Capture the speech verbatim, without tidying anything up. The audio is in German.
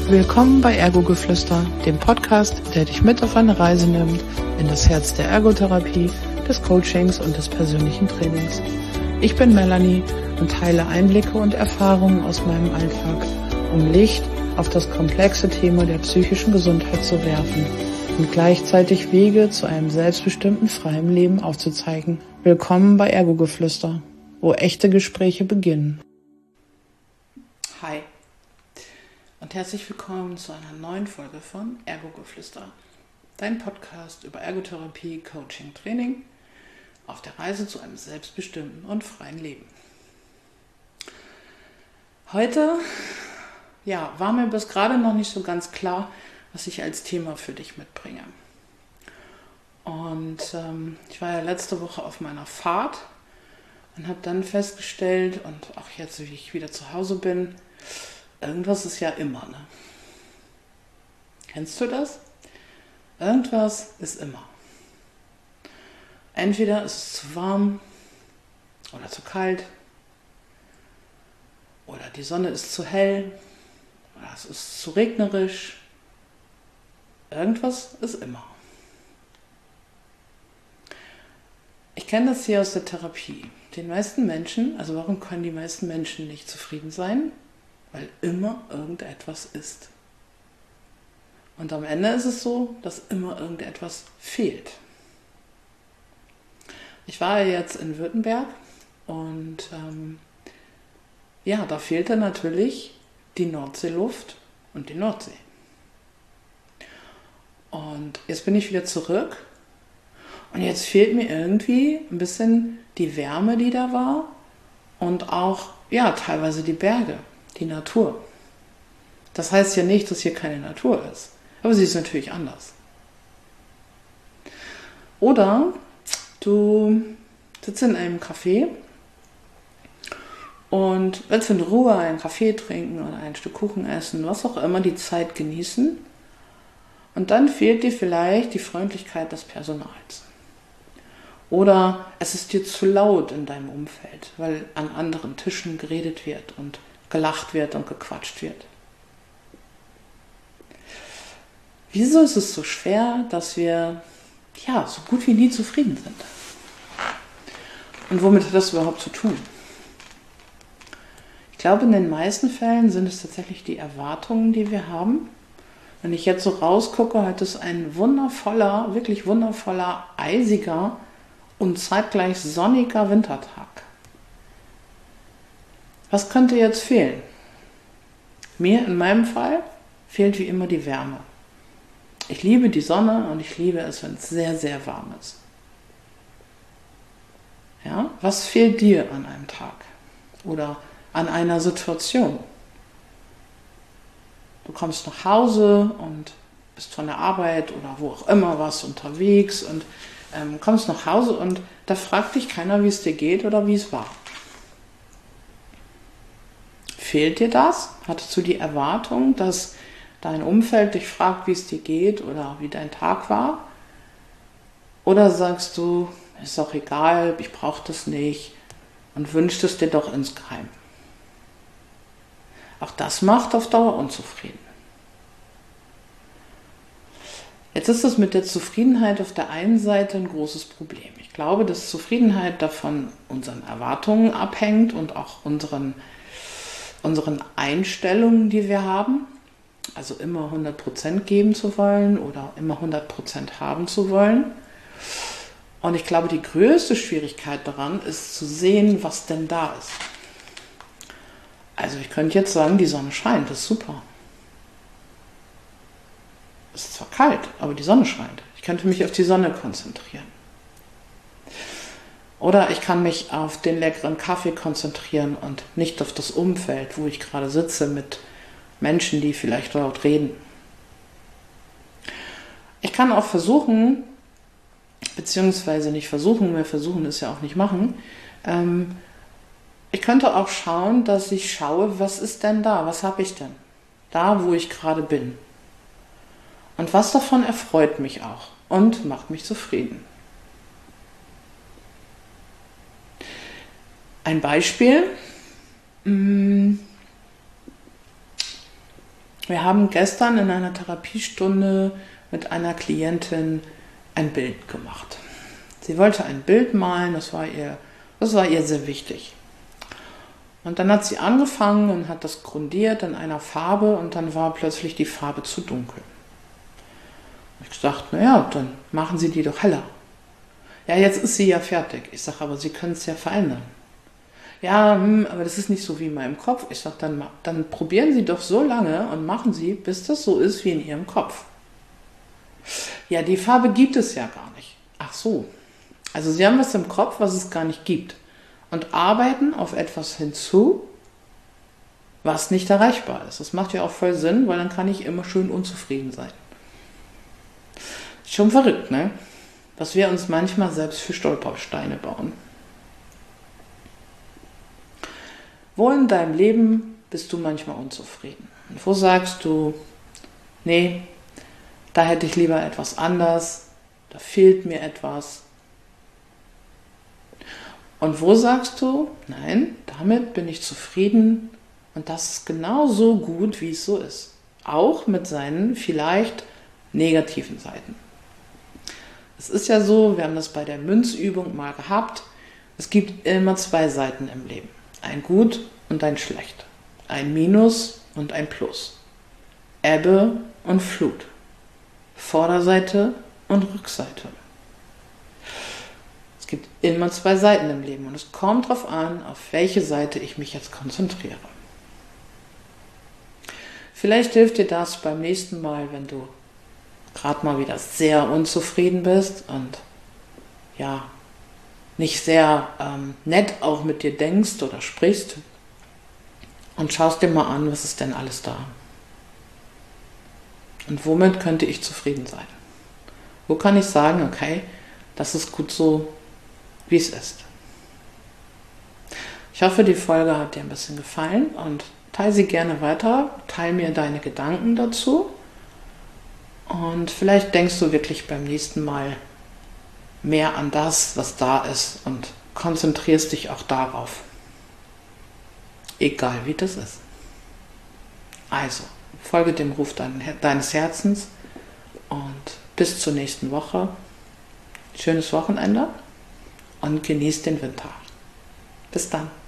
Willkommen bei Ergo-Geflüster, dem Podcast, der dich mit auf eine Reise nimmt in das Herz der Ergotherapie, des Coachings und des persönlichen Trainings. Ich bin Melanie und teile Einblicke und Erfahrungen aus meinem Alltag, um Licht auf das komplexe Thema der psychischen Gesundheit zu werfen und gleichzeitig Wege zu einem selbstbestimmten, freien Leben aufzuzeigen. Willkommen bei Ergo-Geflüster, wo echte Gespräche beginnen. Hi und herzlich willkommen zu einer neuen Folge von Ergo-Geflüster, dein Podcast über Ergotherapie, Coaching, Training auf der Reise zu einem selbstbestimmten und freien Leben. Heute ja, war mir bis gerade noch nicht so ganz klar, was ich als Thema für dich mitbringe. Und ähm, ich war ja letzte Woche auf meiner Fahrt und habe dann festgestellt, und auch jetzt, wie ich wieder zu Hause bin, irgendwas ist ja immer, ne? Kennst du das? Irgendwas ist immer. Entweder ist es zu warm oder zu kalt oder die Sonne ist zu hell oder es ist zu regnerisch. Irgendwas ist immer. Ich kenne das hier aus der Therapie. Den meisten Menschen, also warum können die meisten Menschen nicht zufrieden sein? Weil immer irgendetwas ist. Und am Ende ist es so, dass immer irgendetwas fehlt. Ich war ja jetzt in Württemberg und ähm, ja, da fehlte natürlich die Nordseeluft und die Nordsee. Und jetzt bin ich wieder zurück und jetzt fehlt mir irgendwie ein bisschen die Wärme, die da war und auch, ja, teilweise die Berge, die Natur. Das heißt ja nicht, dass hier keine Natur ist, aber sie ist natürlich anders. Oder du sitzt in einem Café und willst in Ruhe einen Kaffee trinken oder ein Stück Kuchen essen, was auch immer, die Zeit genießen. Und dann fehlt dir vielleicht die Freundlichkeit des Personals. Oder es ist dir zu laut in deinem Umfeld, weil an anderen Tischen geredet wird und gelacht wird und gequatscht wird. Wieso ist es so schwer, dass wir ja so gut wie nie zufrieden sind? Und womit hat das überhaupt zu tun? Ich glaube, in den meisten Fällen sind es tatsächlich die Erwartungen, die wir haben. Wenn ich jetzt so rausgucke, heute ist ein wundervoller, wirklich wundervoller, eisiger und zeitgleich sonniger Wintertag. Was könnte jetzt fehlen? Mir in meinem Fall fehlt wie immer die Wärme. Ich liebe die Sonne und ich liebe es, wenn es sehr, sehr warm ist. Ja? Was fehlt dir an einem Tag oder an einer Situation? Du kommst nach Hause und bist von der Arbeit oder wo auch immer was unterwegs und ähm, kommst nach Hause und da fragt dich keiner, wie es dir geht oder wie es war. Fehlt dir das? Hattest du die Erwartung, dass dein Umfeld dich fragt, wie es dir geht oder wie dein Tag war? Oder sagst du, ist auch egal, ich brauche das nicht und wünschst es dir doch insgeheim? Auch das macht auf Dauer unzufrieden. Jetzt ist es mit der Zufriedenheit auf der einen Seite ein großes Problem. Ich glaube, dass Zufriedenheit davon unseren Erwartungen abhängt und auch unseren, unseren Einstellungen, die wir haben. Also immer hundert Prozent geben zu wollen oder immer hundert Prozent haben zu wollen. Und ich glaube, die größte Schwierigkeit daran ist zu sehen, was denn da ist. Also ich könnte jetzt sagen, die Sonne scheint, das ist super. Es ist zwar kalt, aber die Sonne scheint. Ich könnte mich auf die Sonne konzentrieren. Oder ich kann mich auf den leckeren Kaffee konzentrieren und nicht auf das Umfeld, wo ich gerade sitze mit Menschen, die vielleicht laut reden. Ich kann auch versuchen, beziehungsweise nicht versuchen, wir versuchen es ja auch nicht machen, ähm, ich könnte auch schauen, dass ich schaue, was ist denn da, was habe ich denn? Da, wo ich gerade bin. Und was davon erfreut mich auch und macht mich zufrieden. Ein Beispiel. Wir haben gestern in einer Therapiestunde mit einer Klientin ein Bild gemacht. Sie wollte ein Bild malen, das war ihr, das war ihr sehr wichtig. Und dann hat sie angefangen und hat das grundiert in einer Farbe und dann war plötzlich die Farbe zu dunkel. Ich gesagt, naja, dann machen Sie die doch heller. Ja, jetzt ist sie ja fertig. Ich sage, aber Sie können es ja verändern. Ja, hm, aber das ist nicht so wie in meinem Kopf. Ich sage, dann, dann probieren Sie doch so lange und machen Sie, bis das so ist wie in Ihrem Kopf. Ja, die Farbe gibt es ja gar nicht. Ach so. Also Sie haben was im Kopf, was es gar nicht gibt. Und arbeiten auf etwas hinzu, was nicht erreichbar ist. Das macht ja auch voll Sinn, weil dann kann ich immer schön unzufrieden sein. Schon verrückt, ne? Was wir uns manchmal selbst für Stolpersteine bauen. Wo in deinem Leben bist du manchmal unzufrieden? Und wo sagst du, nee, da hätte ich lieber etwas anders, da fehlt mir etwas. Und wo sagst du, nein, damit bin ich zufrieden und das ist genau so gut, wie es so ist. Auch mit seinen vielleicht negativen Seiten. Es ist ja so, wir haben das bei der Münzübung mal gehabt, es gibt immer zwei Seiten im Leben. Ein Gut und ein Schlecht. Ein Minus und ein Plus. Ebbe und Flut. Vorderseite und Rückseite. Es gibt immer zwei Seiten im Leben und es kommt darauf an, auf welche Seite ich mich jetzt konzentriere. Vielleicht hilft dir das beim nächsten Mal, wenn du gerade mal wieder sehr unzufrieden bist und ja, nicht sehr ähm, nett auch mit dir denkst oder sprichst und schaust dir mal an, was ist denn alles da? Und womit könnte ich zufrieden sein? Wo kann ich sagen, okay, das ist gut so, wie es ist. Ich hoffe, die Folge hat dir ein bisschen gefallen und teile sie gerne weiter, teile mir deine Gedanken dazu und vielleicht denkst du wirklich beim nächsten Mal mehr an das, was da ist und konzentrierst dich auch darauf. Egal wie das ist. Also, folge dem Ruf deines Herzens und bis zur nächsten Woche. Schönes Wochenende und genießt den Winter. Bis dann.